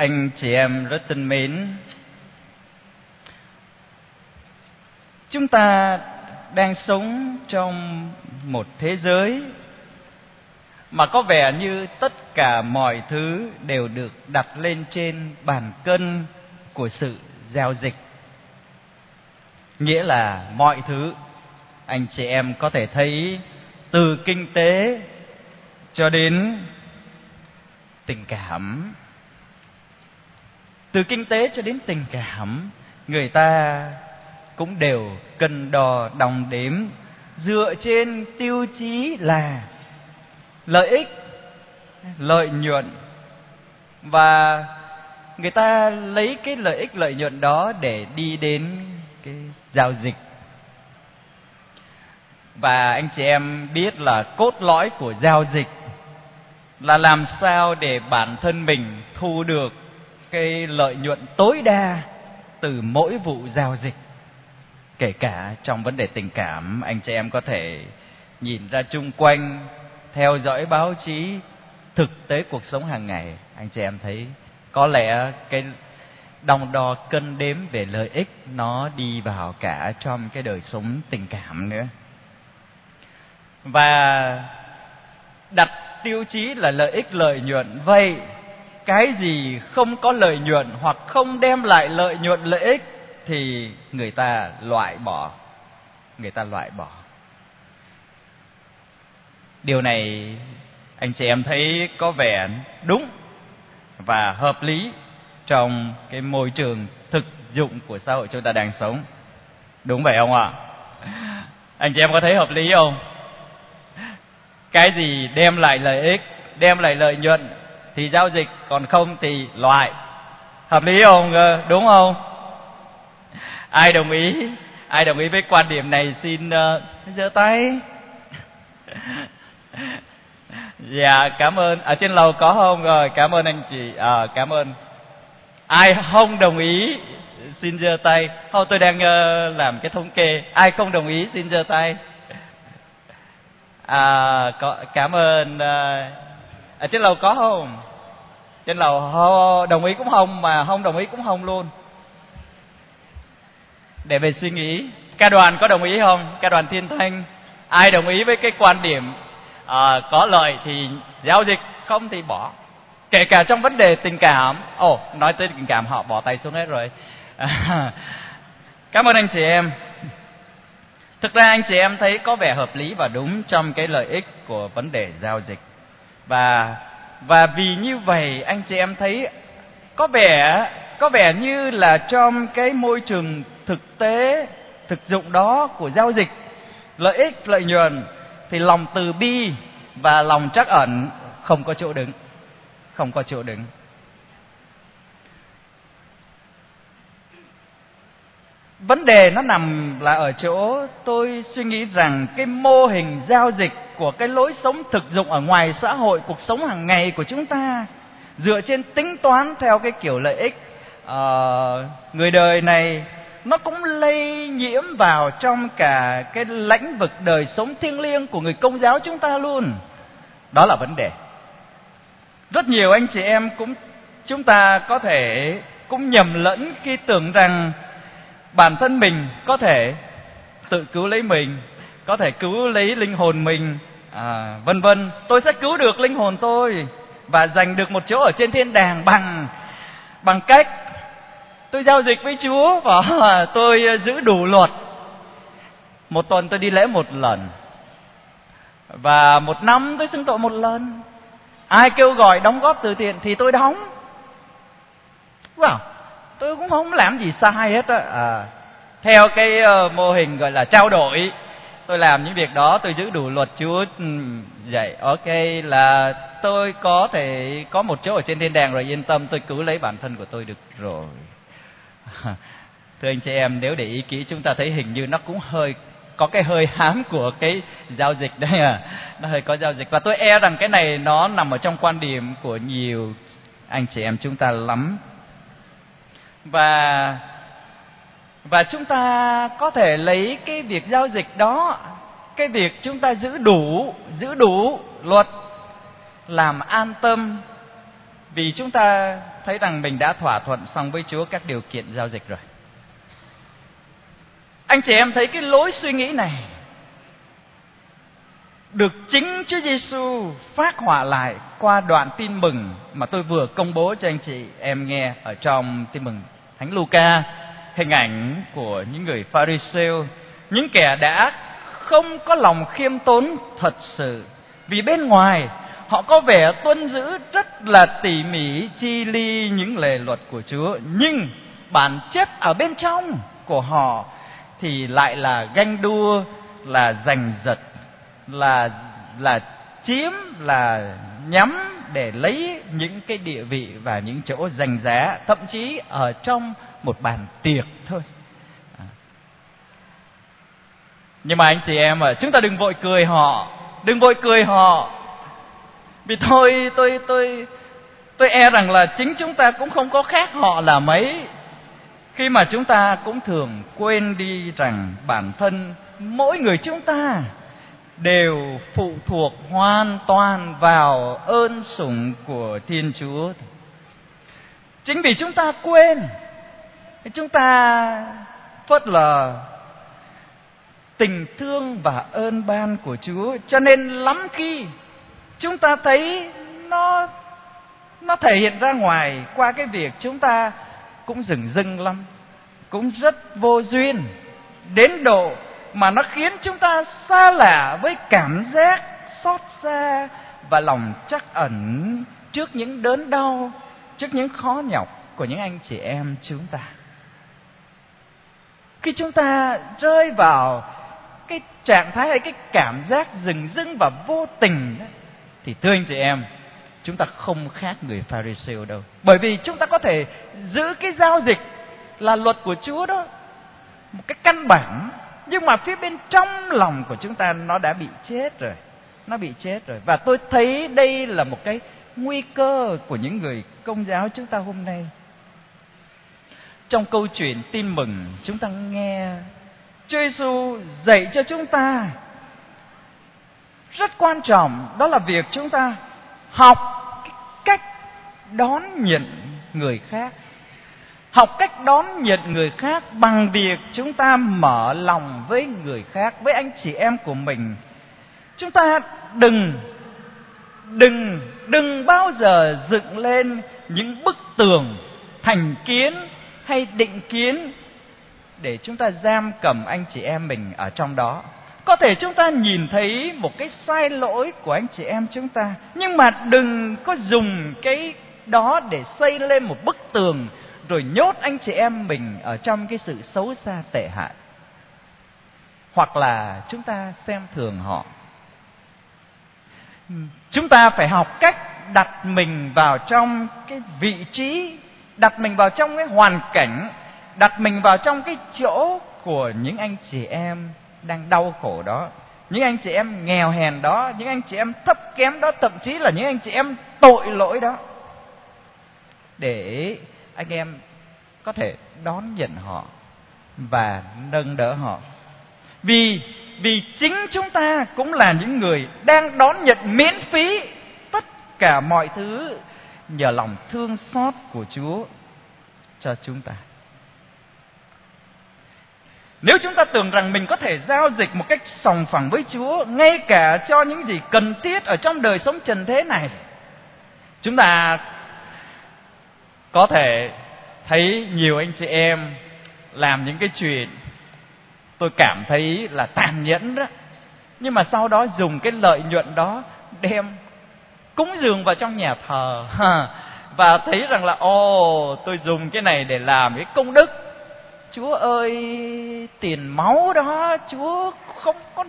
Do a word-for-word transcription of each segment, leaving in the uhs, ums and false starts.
Anh chị em rất thân mến, chúng ta đang sống trong một thế giới mà có vẻ như tất cả mọi thứ đều được đặt lên trên bàn cân của sự giao dịch. Nghĩa là mọi thứ anh chị em có thể thấy, từ kinh tế cho đến tình cảm, từ kinh tế cho đến tình cảm, người ta cũng đều cân đo đong đếm dựa trên tiêu chí là lợi ích, lợi nhuận, và người ta lấy cái lợi ích lợi nhuận đó để đi đến cái giao dịch. Và anh chị em biết là cốt lõi của giao dịch là làm sao để bản thân mình thu được cái lợi nhuận tối đa từ mỗi vụ giao dịch. Kể cả trong vấn đề tình cảm, anh chị em có thể nhìn ra chung quanh, theo dõi báo chí, thực tế cuộc sống hàng ngày, anh chị em thấy có lẽ cái đong đo cân đếm về lợi ích nó đi vào cả trong cái đời sống tình cảm nữa. Và đặt tiêu chí là lợi ích lợi nhuận. Vậy cái gì không có lợi nhuận hoặc không đem lại lợi nhuận lợi ích thì người ta loại bỏ. Người ta loại bỏ. Điều này anh chị em thấy có vẻ đúng và hợp lý trong cái môi trường thực dụng của xã hội chúng ta đang sống. Đúng vậy không ạ? Anh chị em có thấy hợp lý không? Cái gì đem lại lợi ích, đem lại lợi nhuận thì giao dịch, còn không thì loại. Hợp lý không? Đúng không? Ai đồng ý? Ai đồng ý với quan điểm này xin uh, giơ tay. Dạ, cảm ơn. Ở trên lầu có không? Rồi, cảm ơn anh chị. À, cảm ơn. Ai không đồng ý xin giơ tay. Thôi tôi đang uh, làm cái thống kê. Ai không đồng ý xin giơ tay. À, có, cảm ơn. Uh, ở trên lầu có không? Trên lầu không, đồng ý cũng không, mà không đồng ý cũng không luôn. Để về suy nghĩ. Ca đoàn có đồng ý không? Ca đoàn Thiên Thanh. Ai đồng ý với cái quan điểm à, có lợi thì giao dịch, không thì bỏ. Kể cả trong vấn đề tình cảm. Ồ, oh, nói tới tình cảm họ bỏ tay xuống hết rồi. À, cảm ơn anh chị em. Thực ra anh chị em thấy có vẻ hợp lý và đúng trong cái lợi ích của vấn đề giao dịch. Và và vì như vậy anh chị em thấy có vẻ có vẻ như là trong cái môi trường thực tế thực dụng đó của giao dịch, lợi ích lợi nhuận, thì lòng từ bi và lòng trắc ẩn không có chỗ đứng. Không có chỗ đứng. Vấn đề nó nằm là ở chỗ tôi suy nghĩ rằng cái mô hình giao dịch của cái lối sống thực dụng ở ngoài xã hội, cuộc sống hàng ngày của chúng ta, dựa trên tính toán theo cái kiểu lợi ích uh, người đời này, nó cũng lây nhiễm vào trong cả cái lĩnh vực đời sống thiêng liêng của người Công giáo chúng ta luôn. Đó là vấn đề. Rất nhiều anh chị em cũng chúng ta có thể cũng nhầm lẫn khi tưởng rằng bản thân mình có thể tự cứu lấy mình, có thể cứu lấy linh hồn mình, à, vân vân. Tôi sẽ cứu được linh hồn tôi và giành được một chỗ ở trên thiên đàng bằng bằng cách tôi giao dịch với Chúa và tôi giữ đủ luật. Một tuần tôi đi lễ một lần, và một năm tôi xưng tội một lần. Ai kêu gọi đóng góp từ thiện thì tôi đóng. Wow, tôi cũng không làm gì sai hết á. À, theo cái uh, mô hình gọi là trao đổi, tôi làm những việc đó, tôi giữ đủ luật Chúa. Vậy ok là tôi có thể có một chỗ ở trên thiên đàng rồi, yên tâm, tôi cứu lấy bản thân của tôi được rồi. Thưa anh chị em, nếu để ý kỹ chúng ta thấy hình như nó cũng hơi có cái hơi hám của cái giao dịch đấy à. Nó hơi có giao dịch. Và tôi e rằng cái này nó nằm ở trong quan điểm của nhiều anh chị em chúng ta lắm. Và Và chúng ta có thể lấy cái việc giao dịch đó, cái việc chúng ta giữ đủ Giữ đủ luật làm an tâm Vì chúng ta thấy rằng mình đã thỏa thuận xong với Chúa các điều kiện giao dịch rồi. Anh chị em thấy cái lối suy nghĩ này được chính Chúa Giêsu phác họa lại qua đoạn tin mừng mà tôi vừa công bố cho anh chị em nghe ở trong tin mừng Thánh Luca, hình ảnh của những người Pha-ri-sêu, những kẻ đã không có lòng khiêm tốn thật sự. Vì bên ngoài họ có vẻ tuân giữ rất là tỉ mỉ chi ly những lề luật của Chúa, nhưng bản chất ở bên trong của họ thì lại là ganh đua, là giành giật, là là chiếm, là nhắm để lấy những cái địa vị và những chỗ giành giá, thậm chí ở trong một bàn tiệc thôi. Nhưng mà anh chị em à, chúng ta đừng vội cười họ, đừng vội cười họ. Vì thôi tôi tôi tôi e rằng là chính chúng ta cũng không có khác họ là mấy, khi mà chúng ta cũng thường quên đi rằng bản thân mỗi người chúng ta đều phụ thuộc hoàn toàn vào ơn sủng của Thiên Chúa. Chính vì chúng ta quên, chúng ta phớt lờ tình thương và ơn ban của Chúa, cho nên lắm khi chúng ta thấy nó nó thể hiện ra ngoài qua cái việc chúng ta cũng dửng dưng lắm, cũng rất vô duyên, đến độ mà nó khiến chúng ta xa lạ với cảm giác xót xa và lòng trắc ẩn trước những đớn đau, trước những khó nhọc của những anh chị em chúng ta. Khi chúng ta rơi vào cái trạng thái hay cái cảm giác dửng dưng và vô tình đó, thì thưa anh chị em, chúng ta không khác người Pha-ri-sêu đâu. Bởi vì chúng ta có thể giữ cái giao dịch là luật của Chúa đó, một cái căn bản, nhưng mà phía bên trong lòng của chúng ta nó đã bị chết rồi. Nó bị chết rồi. Và tôi thấy đây là một cái nguy cơ của những người Công giáo chúng ta hôm nay. Trong câu chuyện tin mừng, chúng ta nghe Chúa Giêsu dạy cho chúng ta rất quan trọng, đó là việc chúng ta học cách đón nhận người khác. Học cách đón nhận người khác bằng việc chúng ta mở lòng với người khác, với anh chị em của mình. Chúng ta đừng đừng đừng bao giờ dựng lên những bức tường thành kiến hay định kiến để chúng ta giam cầm anh chị em mình ở trong đó. Có thể chúng ta nhìn thấy một cái sai lỗi của anh chị em chúng ta, nhưng mà đừng có dùng cái đó để xây lên một bức tường rồi nhốt anh chị em mình ở trong cái sự xấu xa tệ hại. Hoặc là chúng ta xem thường họ. Chúng ta phải học cách đặt mình vào trong cái vị trí, đặt mình vào trong cái hoàn cảnh, đặt mình vào trong cái chỗ của những anh chị em đang đau khổ đó, những anh chị em nghèo hèn đó, những anh chị em thấp kém đó, thậm chí là những anh chị em tội lỗi đó, để anh em có thể đón nhận họ và nâng đỡ họ. Vì vì chính chúng ta cũng là những người đang đón nhận miễn phí tất cả mọi thứ nhờ lòng thương xót của Chúa cho chúng ta. Nếu chúng ta tưởng rằng mình có thể giao dịch một cách sòng phẳng với Chúa, ngay cả cho những gì cần thiết ở trong đời sống trần thế này, chúng ta có thể thấy nhiều anh chị em làm những cái chuyện tôi cảm thấy là tàn nhẫn đó, nhưng mà sau đó dùng cái lợi nhuận đó đem cúng dường vào trong nhà thờ, và thấy rằng là ồ, tôi dùng cái này để làm cái công đức. Chúa ơi, tiền máu đó, Chúa không có.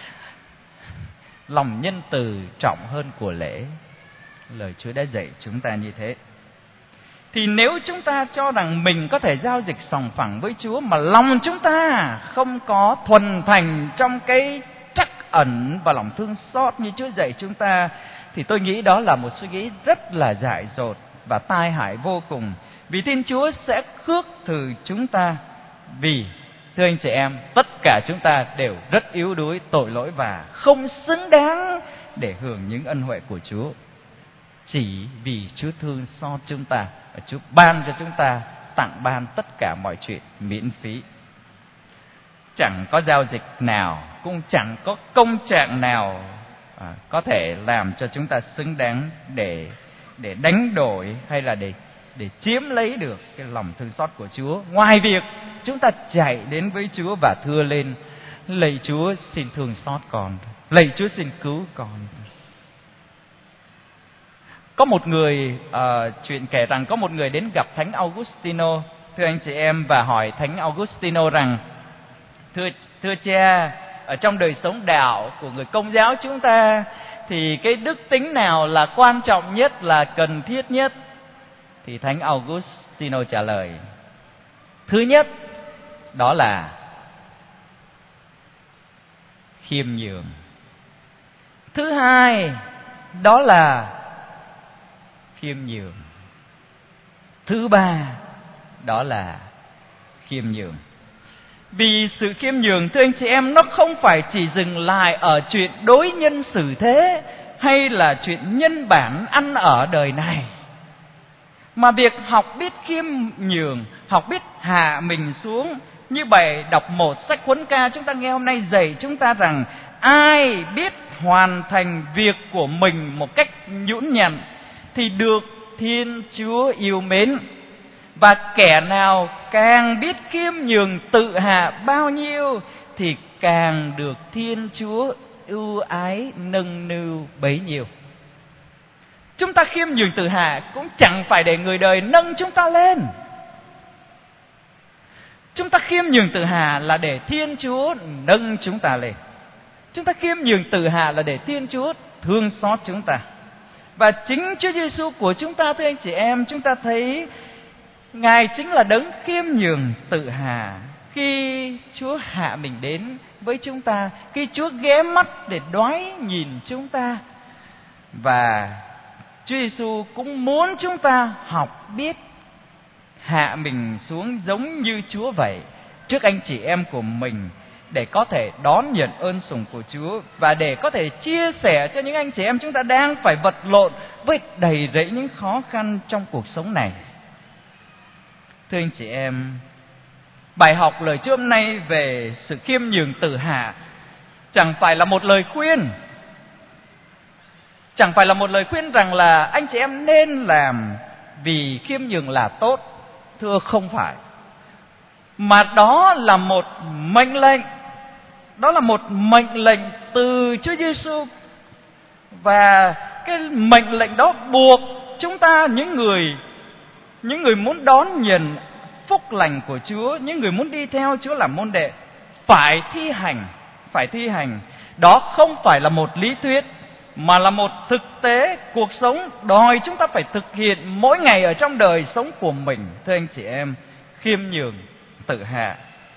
Lòng nhân từ trọng hơn của lễ. Lời Chúa đã dạy chúng ta như thế. Thì nếu chúng ta cho rằng mình có thể giao dịch sòng phẳng với Chúa mà lòng chúng ta không có thuần thành trong cái trắc ẩn và lòng thương xót như Chúa dạy chúng ta, thì tôi nghĩ đó là một suy nghĩ rất là dại dột và tai hại vô cùng. Vì Thiên Chúa sẽ khước từ chúng ta. Vì thưa anh chị em, tất cả chúng ta đều rất yếu đuối, tội lỗi và không xứng đáng để hưởng những ân huệ của Chúa. chỉ vì Chúa thương xót chúng ta và Chúa ban cho chúng ta, tặng ban tất cả mọi chuyện miễn phí. Chẳng có giao dịch nào, cũng chẳng có công trạng nào à, có thể làm cho chúng ta xứng đáng để để đánh đổi hay là để để chiếm lấy được cái lòng thương xót của Chúa, ngoài việc chúng ta chạy đến với Chúa và thưa lên: lạy Chúa, xin thương xót con, lạy Chúa xin cứu con. Có một người uh, chuyện kể rằng có một người đến gặp Thánh Augustino, thưa anh chị em, và hỏi Thánh Augustino rằng: thưa thưa cha, ở trong đời sống đạo của người Công giáo chúng ta thì cái đức tính nào là quan trọng nhất, là cần thiết nhất? Thì Thánh Augustino trả lời: thứ nhất đó là khiêm nhường. Thứ hai đó là khiêm nhường. Thứ ba đó là khiêm nhường. Vì sự khiêm nhường, thưa anh chị em, nó không phải chỉ dừng lại ở chuyện đối nhân xử thế hay là chuyện nhân bản ăn ở đời này, mà việc học biết khiêm nhường, học biết hạ mình xuống, như bài đọc một sách Huấn Ca chúng ta nghe hôm nay dạy chúng ta rằng: ai biết hoàn thành việc của mình một cách nhũn nhặn thì được Thiên Chúa yêu mến, và kẻ nào càng biết khiêm nhường tự hạ bao nhiêu thì càng được Thiên Chúa ưu ái nâng niu bấy nhiêu. Chúng ta khiêm nhường tự hạ cũng chẳng phải để người đời nâng chúng ta lên. Chúng ta khiêm nhường tự hạ là để Thiên Chúa nâng chúng ta lên. Chúng ta khiêm nhường tự hạ là để Thiên Chúa thương xót chúng ta. Và chính Chúa Giêsu của chúng ta, thưa anh chị em, chúng ta thấy Ngài chính là đấng khiêm nhường tự hạ. Khi Chúa hạ mình đến với chúng ta, khi Chúa ghé mắt để đoái nhìn chúng ta, và Chúa Giêsu cũng muốn chúng ta học biết hạ mình xuống giống như Chúa vậy trước anh chị em của mình, để có thể đón nhận ơn sủng của Chúa và để có thể chia sẻ cho những anh chị em chúng ta đang phải vật lộn với đầy rẫy những khó khăn trong cuộc sống này. Thưa anh chị em, bài học lời Chúa hôm nay về sự khiêm nhường tự hạ chẳng phải là một lời khuyên, chẳng phải là một lời khuyên rằng là anh chị em nên làm vì khiêm nhường là tốt. Thưa, không phải. Mà đó là một mệnh lệnh, đó là một mệnh lệnh từ Chúa Giêsu, và cái mệnh lệnh đó buộc chúng ta, những người những người muốn đón nhận phúc lành của Chúa, những người muốn đi theo Chúa làm môn đệ, phải thi hành, phải thi hành. Đó không phải là một lý thuyết, mà là một thực tế cuộc sống đòi chúng ta phải thực hiện mỗi ngày ở trong đời sống của mình. Thưa anh chị em, khiêm nhường tự hạ.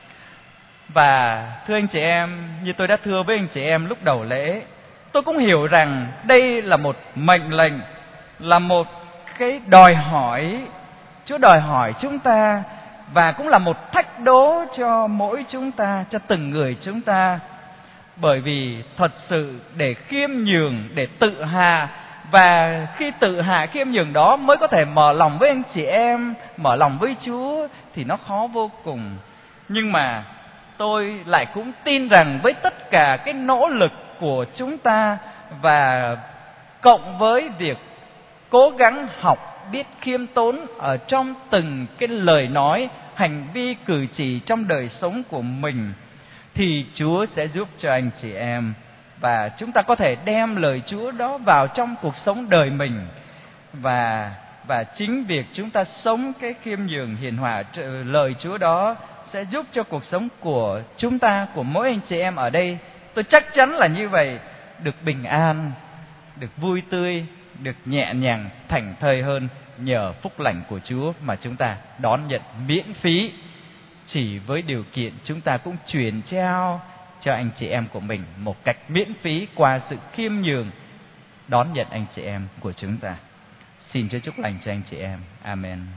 Và thưa anh chị em, như tôi đã thưa với anh chị em lúc đầu lễ, tôi cũng hiểu rằng đây là một mệnh lệnh, là một cái đòi hỏi. Chúa đòi hỏi chúng ta, và cũng là một thách đố cho mỗi chúng ta, cho từng người chúng ta. Bởi vì thật sự để khiêm nhường, để tự hạ, và khi tự hạ khiêm nhường đó mới có thể mở lòng với anh chị em, mở lòng với Chúa, thì nó khó vô cùng. Nhưng mà tôi lại cũng tin rằng với tất cả cái nỗ lực của chúng ta, và cộng với việc cố gắng học biết khiêm tốn ở trong từng cái lời nói, hành vi cử chỉ trong đời sống của mình, thì Chúa sẽ giúp cho anh chị em, và chúng ta có thể đem lời Chúa đó vào trong cuộc sống đời mình. Và và chính việc chúng ta sống cái khiêm nhường hiền hòa lời Chúa đó sẽ giúp cho cuộc sống của chúng ta, của mỗi anh chị em ở đây, tôi chắc chắn là như vậy, được bình an, được vui tươi, được nhẹ nhàng, thảnh thơi hơn, nhờ phúc lành của Chúa mà chúng ta đón nhận miễn phí, chỉ với điều kiện chúng ta cũng truyền trao cho anh chị em của mình một cách miễn phí qua sự khiêm nhường đón nhận anh chị em của chúng ta. Xin Chúa chúc lành cho anh chị em. Amen.